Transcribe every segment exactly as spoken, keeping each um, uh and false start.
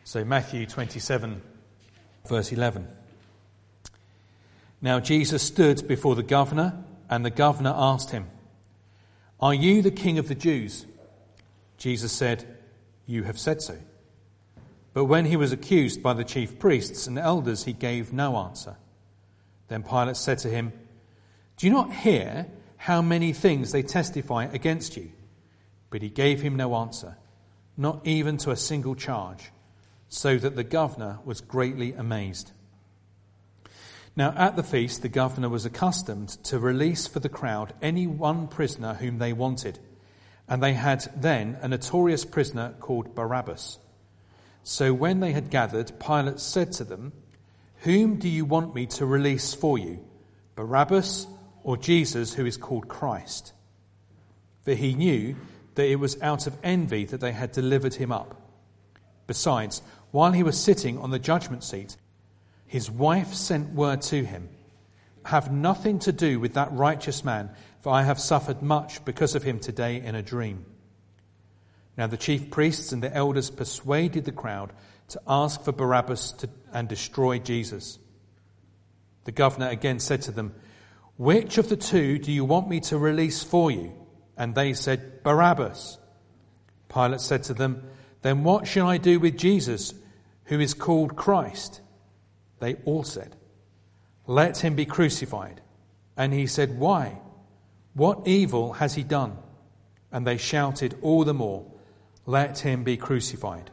So Matthew twenty-seven, verse eleven. Now Jesus stood before the governor, and the governor asked him, "Are you the king of the Jews?" Jesus said, "You have said so." But when he was accused by the chief priests and elders, he gave no answer. Then Pilate said to him, "Do you not hear how many things they testify against you?" But he gave him no answer, not even to a single charge, so that the governor was greatly amazed. Now at the feast, the governor was accustomed to release for the crowd any one prisoner whom they wanted, and they had then a notorious prisoner called Barabbas. So when they had gathered, Pilate said to them, "Whom do you want me to release for you, Barabbas or Jesus, who is called Christ?" For he knew that it was out of envy that they had delivered him up. Besides, while he was sitting on the judgment seat, his wife sent word to him, "Have nothing to do with that righteous man, for I have suffered much because of him today in a dream." Now the chief priests and the elders persuaded the crowd to ask for Barabbas to, and destroy Jesus. The governor again said to them, "Which of the two do you want me to release for you?" And they said, "Barabbas." Pilate said to them, "Then what shall I do with Jesus, who is called Christ?" They all said, "Let him be crucified." And he said, "Why? What evil has he done?" And they shouted all the more, "Let him be crucified."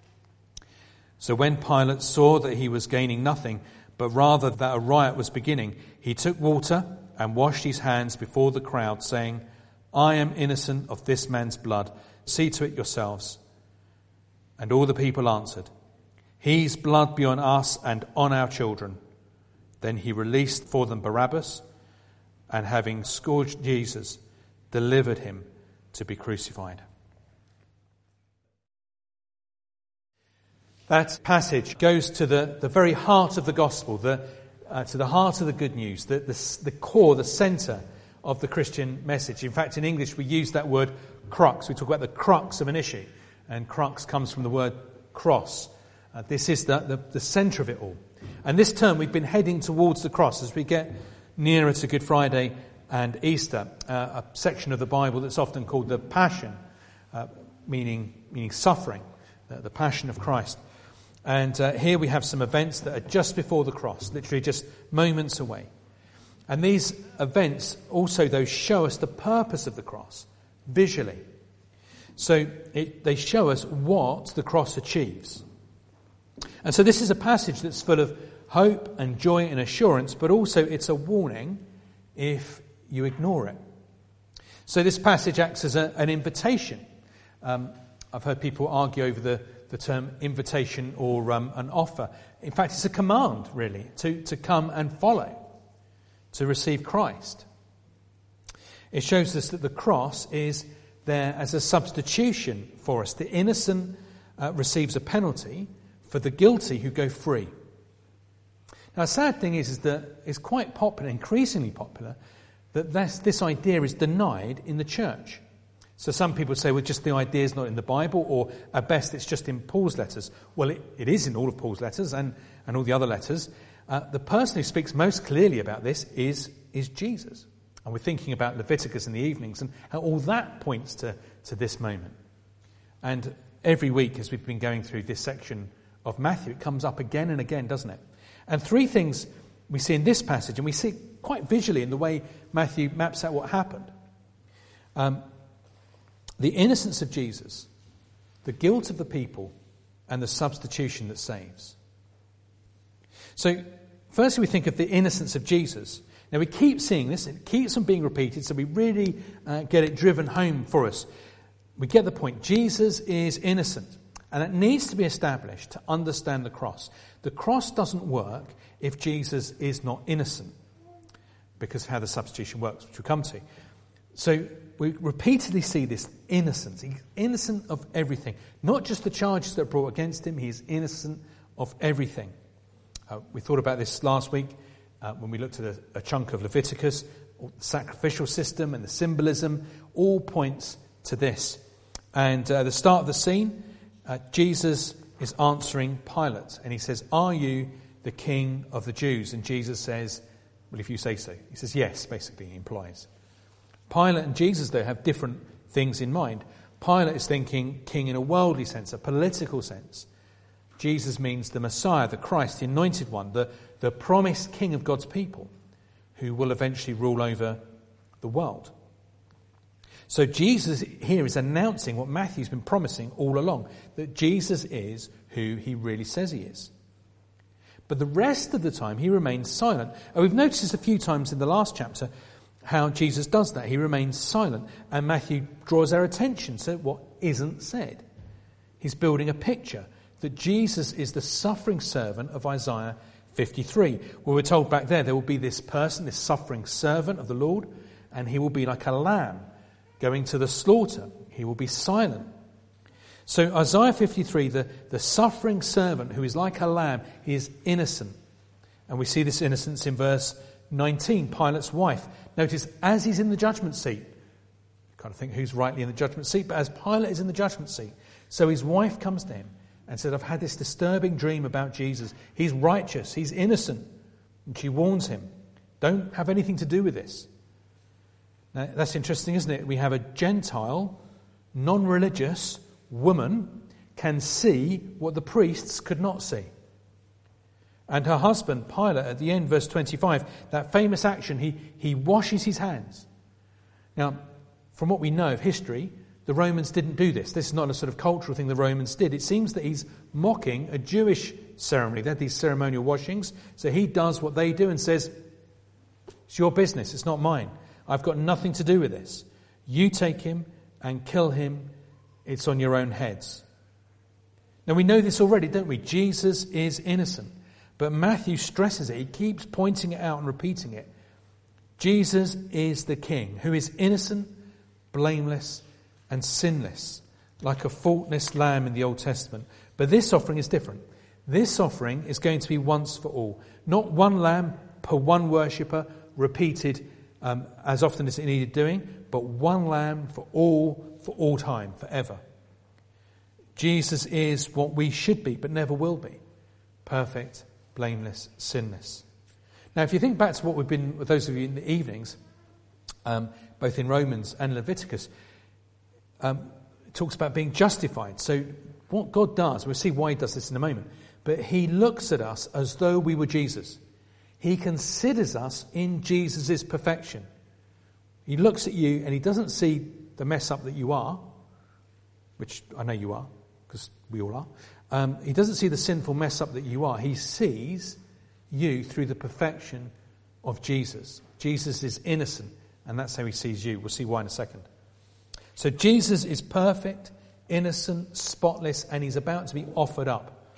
So when Pilate saw that he was gaining nothing, but rather that a riot was beginning, he took water and washed his hands before the crowd, saying, "I am innocent of this man's blood. See to it yourselves." And all the people answered, "His blood be on us and on our children." Then he released for them Barabbas, and having scourged Jesus, delivered him to be crucified. That passage goes to the, the very heart of the gospel, the, uh, to the heart of the good news, the, the, the core, the centre of the Christian message. In fact, in English we use that word crux. We talk about the crux of an issue, and crux comes from the word cross. Uh, this is the, the, the centre of it all. And this term we've been heading towards the cross as we get nearer to Good Friday and Easter, uh, a section of the Bible that's often called the Passion, uh, meaning meaning suffering, uh, the Passion of Christ. And uh, here we have some events that are just before the cross, literally just moments away. And these events also, though, show us the purpose of the cross visually. So it, they show us what the cross achieves. And so this is a passage that's full of hope and joy and assurance, but also it's a warning if you ignore it. So this passage acts as a, an invitation. Um, I've heard people argue over the, the term invitation or um, an offer. In fact, it's a command, really, to, to come and follow, to receive Christ. It shows us that the cross is there as a substitution for us. The innocent uh, receives a penalty for the guilty who go free. Now, the sad thing is, is that it's quite popular, increasingly popular, that this, this idea is denied in the church. So some people say, well, just the idea is not in the Bible, or at best it's just in Paul's letters. Well, it, it is in all of Paul's letters and, and all the other letters. Uh, the person who speaks most clearly about this is, is Jesus. And we're thinking about Leviticus in the evenings and how all that points to, to this moment. And every week as we've been going through this section of Matthew, it comes up again and again, doesn't it? And three things we see in this passage, and we see it quite visually in the way Matthew maps out what happened. Um, the innocence of Jesus, the guilt of the people, and the substitution that saves. So, firstly, we think of the innocence of Jesus. Now, we keep seeing this, it keeps on being repeated, so we really uh, get it driven home for us. We get the point. Jesus is innocent, and it needs to be established to understand the cross. The cross doesn't work if Jesus is not innocent, because of how the substitution works, which we'll come to. So, we repeatedly see this innocence. He's innocent of everything. Not just the charges that are brought against him, he's innocent of everything. Uh, we thought about this last week uh, when we looked at a, a chunk of Leviticus. The sacrificial system and the symbolism all points to this. And uh, at the start of the scene, uh, Jesus is answering Pilate. And he says, "Are you the king of the Jews?" And Jesus says, "Well, if you say so." He says, "Yes," basically, he implies. Pilate and Jesus, though, have different things in mind. Pilate is thinking king in a worldly sense, a political sense. Jesus means the Messiah, the Christ, the anointed one, the, the promised king of God's people, who will eventually rule over the world. So Jesus here is announcing what Matthew's been promising all along, that Jesus is who he really says he is. But the rest of the time he remains silent. And we've noticed this a few times in the last chapter, how Jesus does that. He remains silent, and Matthew draws our attention to what isn't said. He's building a picture that Jesus is the suffering servant of Isaiah fifty-three. Well, we're told back there, there will be this person, this suffering servant of the Lord, and he will be like a lamb going to the slaughter. He will be silent. So Isaiah fifty-three, the, the suffering servant who is like a lamb, is innocent. And we see this innocence in verse nineteen, Pilate's wife. Notice, as he's in the judgment seat, you kind of think who's rightly in the judgment seat, but as Pilate is in the judgment seat, so his wife comes to him and said, "I've had this disturbing dream about Jesus. He's righteous, he's innocent." And she warns him, "Don't have anything to do with this." Now, that's interesting, isn't it? We have a Gentile, non-religious woman can see what the priests could not see. And her husband, Pilate, at the end, verse twenty-five, that famous action, he, he washes his hands. Now, from what we know of history, the Romans didn't do this. This is not a sort of cultural thing the Romans did. It seems that he's mocking a Jewish ceremony. They had these ceremonial washings. So he does what they do and says, "It's your business, it's not mine. I've got nothing to do with this. You take him and kill him. It's on your own heads." Now we know this already, don't we? Jesus is innocent. But Matthew stresses it. He keeps pointing it out and repeating it. Jesus is the King who is innocent, blameless, and sinless, like a faultless lamb in the Old Testament. But this offering is different. This offering is going to be once for all. Not one lamb per one worshipper, repeated um, as often as it needed doing, but one lamb for all, for all time, forever. Jesus is what we should be, but never will be. Perfect, blameless, sinless. Now, if you think back to what we've been with those of you in the evenings, um, both in Romans and Leviticus, um, it talks about being justified. So what God does, we'll see why he does this in a moment, but he looks at us as though we were Jesus. He considers us in Jesus' perfection. He looks at you and he doesn't see the mess up that you are, which I know you are, because we all are. Um, he doesn't see the sinful mess up that you are. He sees you through the perfection of Jesus. Jesus is innocent, and that's how he sees you. We'll see why in a second. So Jesus is perfect, innocent, spotless, and he's about to be offered up.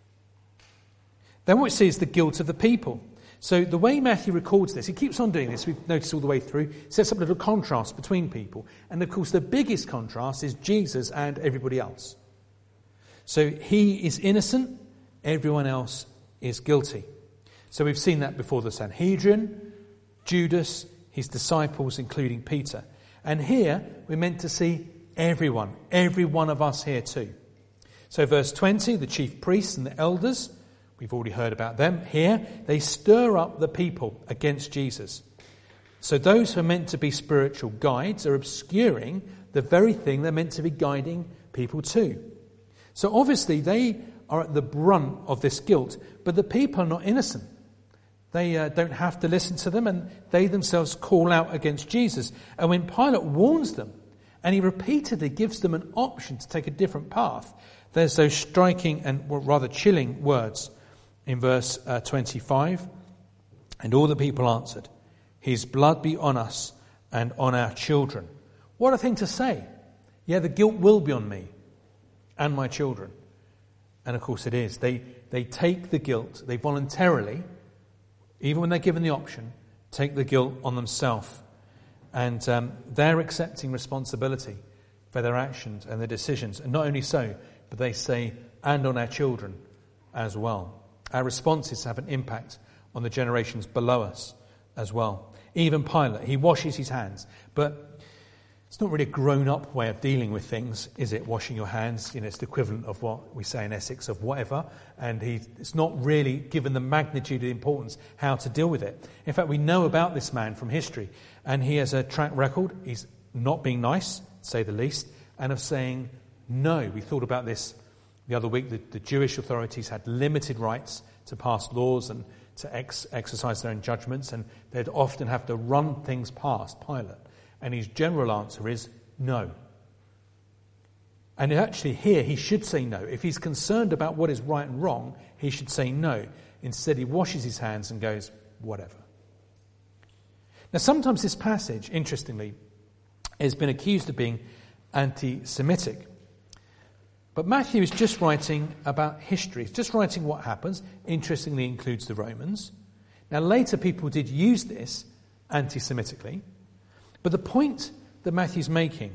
Then what we see is the guilt of the people. So the way Matthew records this, he keeps on doing this, we've noticed all the way through, sets up a little contrast between people. And of course the biggest contrast is Jesus and everybody else. So he is innocent, everyone else is guilty. So we've seen that before the Sanhedrin, Judas, his disciples, including Peter. And here we're meant to see everyone, every one of us here too. So verse twenty, the chief priests and the elders, we've already heard about them. Here, they stir up the people against Jesus. So those who are meant to be spiritual guides are obscuring the very thing they're meant to be guiding people to. So obviously they are at the brunt of this guilt, but the people are not innocent. They uh, don't have to listen to them, and they themselves call out against Jesus. And when Pilate warns them, and he repeatedly gives them an option to take a different path, there's those striking and well, rather chilling words in verse uh, twenty-five. And all the people answered, "His blood be on us and on our children." What a thing to say. Yeah, the guilt will be on me and my children. And of course it is. They, they take the guilt, they voluntarily, even when they're given the option, take the guilt on themselves. And um, they're accepting responsibility for their actions and their decisions. And not only so, but they say, and on our children as well. Our responses have an impact on the generations below us as well. Even Pilate, he washes his hands. But It's not really a grown-up way of dealing with things, is it? Washing your hands, you know, it's the equivalent of what we say in Essex of whatever. And he, it's not really given the magnitude of the importance how to deal with it. In fact, we know about this man from history, and he has a track record. He's not being nice, to say the least, and of saying no. We thought about this the other week. The, the Jewish authorities had limited rights to pass laws and to ex- exercise their own judgments, and they'd often have to run things past Pilate. And his general answer is no. And actually here he should say no. If he's concerned about what is right and wrong, he should say no. Instead he washes his hands and goes, whatever. Now sometimes this passage, interestingly, has been accused of being anti-Semitic. But Matthew is just writing about history. He's just writing what happens. Interestingly, includes the Romans. Now later people did use this anti-Semitically. But the point that Matthew's making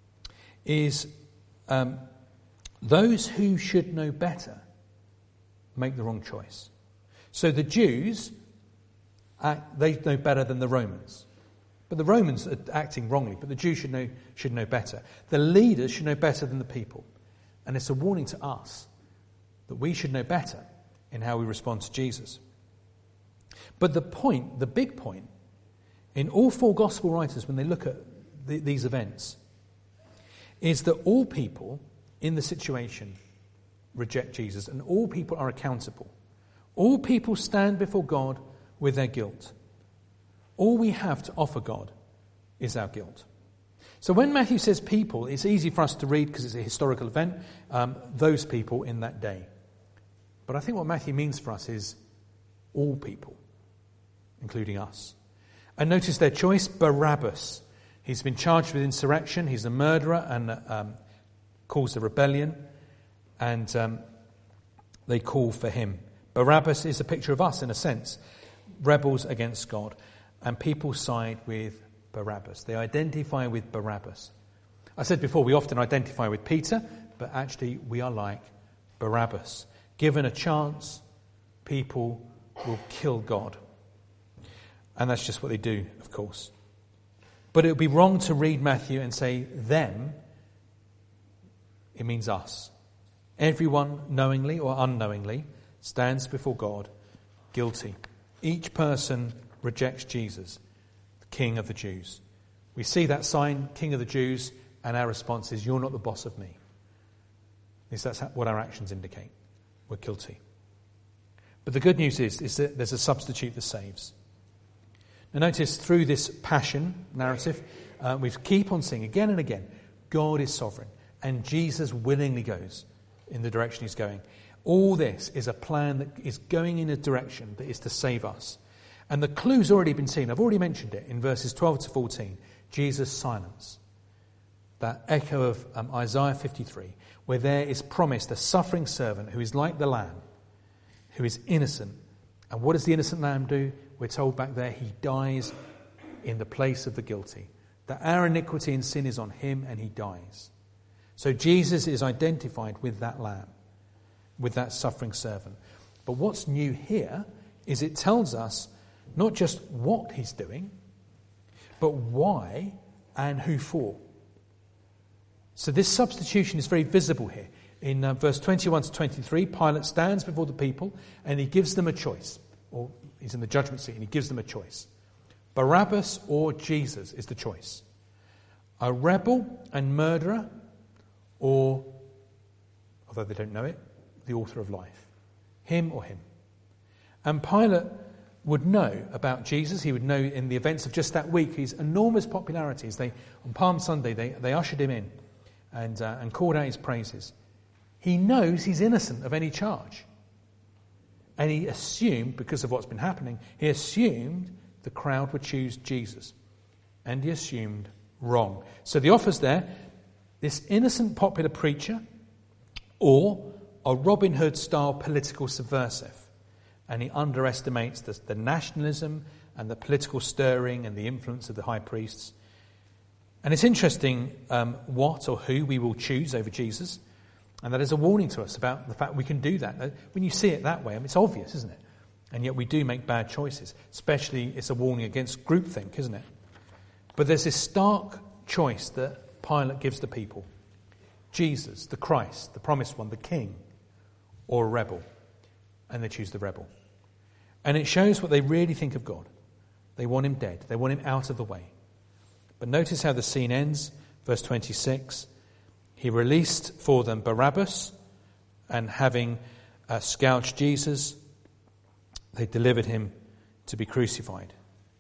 is um, those who should know better make the wrong choice. So the Jews, act, they know better than the Romans. But the Romans are acting wrongly, but the Jews should know, should know better. The leaders should know better than the people. And it's a warning to us that we should know better in how we respond to Jesus. But the point, the big point, in all four gospel writers, when they look at the, these events, is that all people in the situation reject Jesus, and all people are accountable. All people stand before God with their guilt. All we have to offer God is our guilt. So when Matthew says people, it's easy for us to read because it's a historical event, um, those people in that day. But I think what Matthew means for us is all people, including us. And notice their choice, Barabbas. He's been charged with insurrection. He's a murderer and um, caused a rebellion. And um, they call for him. Barabbas is a picture of us in a sense. Rebels against God. And people side with Barabbas. They identify with Barabbas. I said before, we often identify with Peter, but actually we are like Barabbas. Given a chance, people will kill God. And that's just what they do, of course. But it would be wrong to read Matthew and say them. It means us. Everyone, knowingly or unknowingly, stands before God guilty. Each person rejects Jesus, the King of the Jews. We see that sign, King of the Jews, and our response is, you're not the boss of me. At least that's what our actions indicate. We're guilty. But the good news is, is that there's a substitute that saves. Now notice through this passion narrative, uh, we keep on seeing again and again, God is sovereign, and Jesus willingly goes in the direction he's going. All this is a plan that is going in a direction that is to save us. And the clue's already been seen. I've already mentioned it in verses twelve to fourteen. Jesus' silence. That echo of um, Isaiah fifty-three, where there is promised a suffering servant who is like the lamb, who is innocent. And what does the innocent lamb do? We're told back there he dies in the place of the guilty. That our iniquity and sin is on him and he dies. So Jesus is identified with that lamb, with that suffering servant. But what's new here is it tells us not just what he's doing, but why and who for. So this substitution is very visible here. In uh, verse twenty-one to twenty-three, Pilate stands before the people and he gives them a choice. Or he's in the judgment seat and he gives them a choice. Barabbas or Jesus is the choice. A rebel and murderer, or, although they don't know it, the author of life. Him or him. And Pilate would know about Jesus. He would know in the events of just that week his enormous popularity. As they, on Palm Sunday, they, they ushered him in and, uh, and called out his praises. He knows he's innocent of any charge. And he assumed, because of what's been happening, he assumed the crowd would choose Jesus. And he assumed wrong. So the offer's there, this innocent popular preacher or a Robin Hood-style political subversive. And he underestimates the, the nationalism and the political stirring and the influence of the high priests. And it's interesting um, what or who we will choose over Jesus. And that is a warning to us about the fact we can do that. When you see it that way, I mean, it's obvious, isn't it? And yet we do make bad choices. Especially, it's a warning against groupthink, isn't it? But there's this stark choice that Pilate gives the people. Jesus, the Christ, the promised one, the king, or a rebel. And they choose the rebel. And it shows what they really think of God. They want him dead. They want him out of the way. But notice how the scene ends. Verse twenty-six. He released for them Barabbas, and having uh, scourged Jesus, they delivered him to be crucified.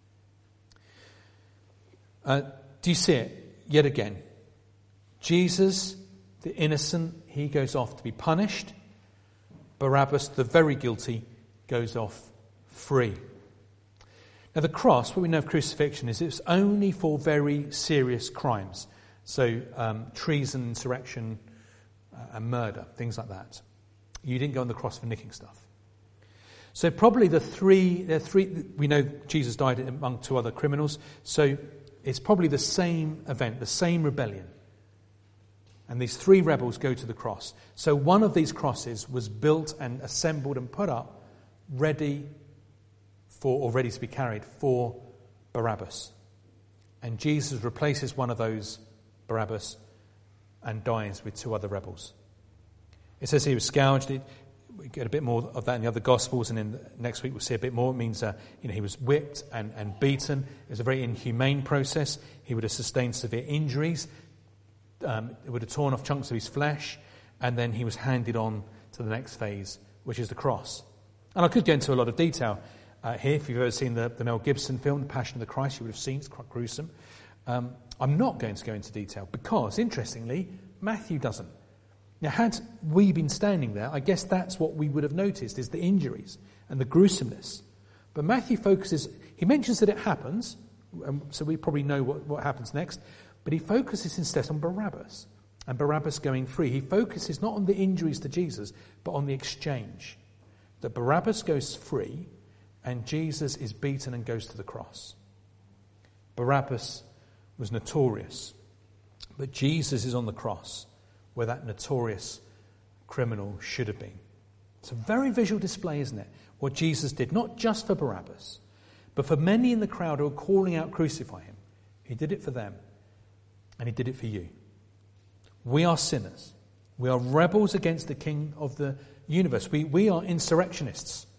Uh, do you see it? Yet again. Jesus, the innocent, he goes off to be punished. Barabbas, the very guilty, goes off free. Now the cross, what we know of crucifixion is it's only for very serious crimes. So um, treason, insurrection, uh, and murder, things like that. You didn't go on the cross for nicking stuff. So probably the three, the three, we know Jesus died among two other criminals, so it's probably the same event, the same rebellion. And these three rebels go to the cross. So one of these crosses was built and assembled and put up, ready for, or ready to be carried for Barabbas. And Jesus replaces one of those, Barabbas, and dies with two other rebels. It says he was scourged. It, we get a bit more of that in the other Gospels, and then next week we'll see a bit more. It means uh, you know, he was whipped and, and beaten. It was a very inhumane process. He would have sustained severe injuries. Um, it would have torn off chunks of his flesh, and then he was handed on to the next phase, which is the cross. And I could go into a lot of detail uh, here. If you've ever seen the, the Mel Gibson film, The Passion of the Christ, you would have seen it's quite gruesome. Um, I'm not going to go into detail because, interestingly, Matthew doesn't. Now, had we been standing there, I guess that's what we would have noticed, is the injuries and the gruesomeness. But Matthew focuses, he mentions that it happens, um, so we probably know what, what happens next, but he focuses instead on Barabbas, and Barabbas going free. He focuses not on the injuries to Jesus, but on the exchange. That Barabbas goes free, and Jesus is beaten and goes to the cross. Barabbas was notorious, but Jesus is on the cross, where that notorious criminal should have been. It's a very visual display, isn't it? What Jesus did, not just for Barabbas, but for many in the crowd who were calling out, crucify him. He did it for them, and he did it for you. We are sinners. We are rebels against the King of the universe. We, we are insurrectionists.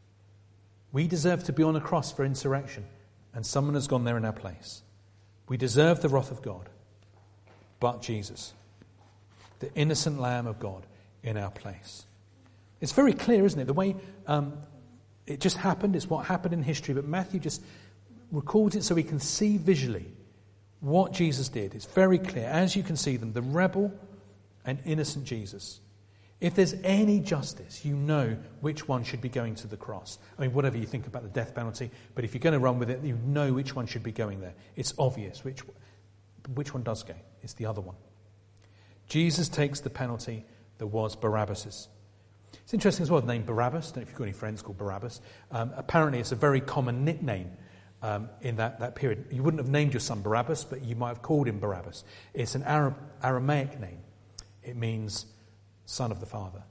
We deserve to be on a cross for insurrection, and someone has gone there in our place. We deserve the wrath of God, but Jesus, the innocent Lamb of God, in our place. It's very clear, isn't it? The way um, it just happened, it's what happened in history, but Matthew just records it so we can see visually what Jesus did. It's very clear, as you can see them, the rebel and innocent Jesus. If there's any justice, you know which one should be going to the cross. I mean, whatever you think about the death penalty, but if you're going to run with it, you know which one should be going there. It's obvious which, which one does go. It's the other one. Jesus takes the penalty that was Barabbas's. It's interesting as well, the name Barabbas. I don't know if you've got any friends called Barabbas. Um, apparently it's a very common nickname um, in that, that period. You wouldn't have named your son Barabbas, but you might have called him Barabbas. It's an Arab, Aramaic name. It means son of the Father.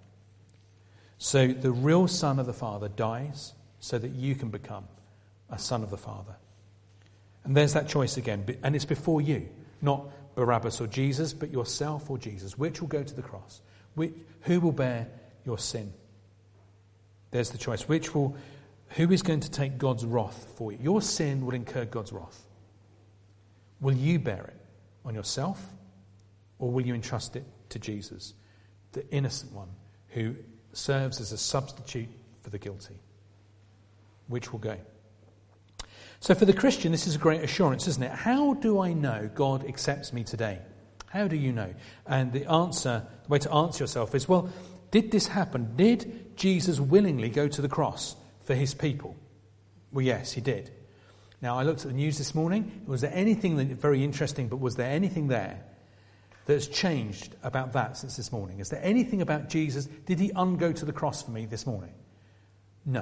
So the real son of the Father dies so that you can become a son of the Father. And there's that choice again. And it's before you, not Barabbas or Jesus, but yourself or Jesus. Which will go to the cross? Which, who will bear your sin? There's the choice. Which will, who is going to take God's wrath for you? Your sin will incur God's wrath. Will you bear it on yourself, or will you entrust it to Jesus, the innocent one who serves as a substitute for the guilty? Which will go? So for the Christian, this is a great assurance, isn't it? How do I know God accepts me today? How do you know? And the answer, the way to answer yourself is, well, did this happen? Did Jesus willingly go to the cross for his people? Well, yes, he did. Now, I looked at the news this morning. Was there anything that, very interesting, but was there anything there that's changed about that since this morning? Is there anything about Jesus? Did he ungo to the cross for me this morning? No.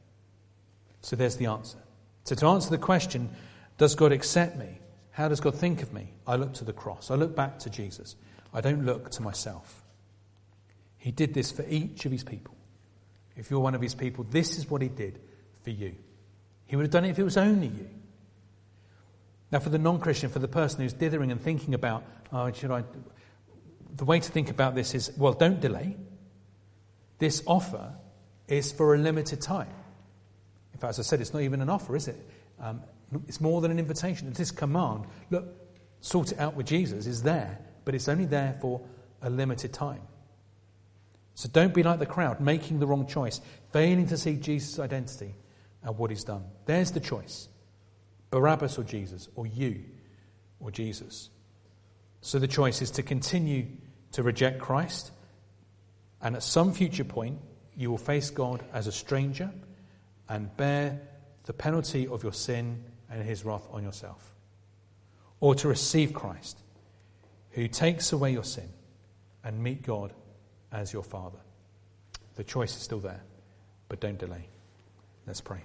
So there's the answer. So to answer the question, does God accept me? How does God think of me? I look to the cross. I look back to Jesus. I don't look to myself. He did this for each of his people. If you're one of his people, this is what he did for you. He would have done it if it was only you. Now, for the non-Christian, for the person who's dithering and thinking about, oh, should I... The way to think about this is, well, don't delay. This offer is for a limited time. In fact, as I said, it's not even an offer, is it? Um, it's more than an invitation. It's this command, look, sort it out with Jesus, is there, but it's only there for a limited time. So don't be like the crowd, making the wrong choice, failing to see Jesus' identity and what he's done. There's the choice. Barabbas or Jesus, or you or Jesus. So the choice is to continue to reject Christ, and at some future point you will face God as a stranger and bear the penalty of your sin and his wrath on yourself. Or to receive Christ, who takes away your sin, and meet God as your Father. The choice is still there, but don't delay. Let's pray.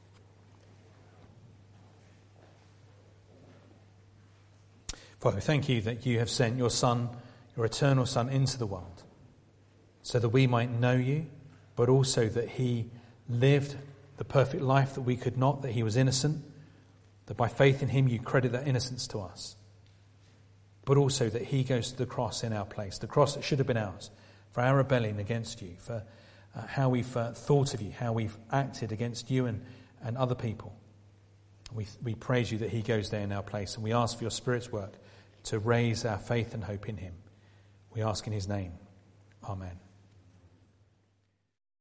Father, thank you that you have sent your Son, your eternal Son, into the world so that we might know you, but also that he lived the perfect life that we could not, that he was innocent, that by faith in him you credit that innocence to us, but also that he goes to the cross in our place, the cross that should have been ours, for our rebellion against you, for uh, how we've uh, thought of you, how we've acted against you and, and other people. We, we praise you that he goes there in our place, and we ask for your Spirit's work to raise our faith and hope in him. We ask in his name. Amen.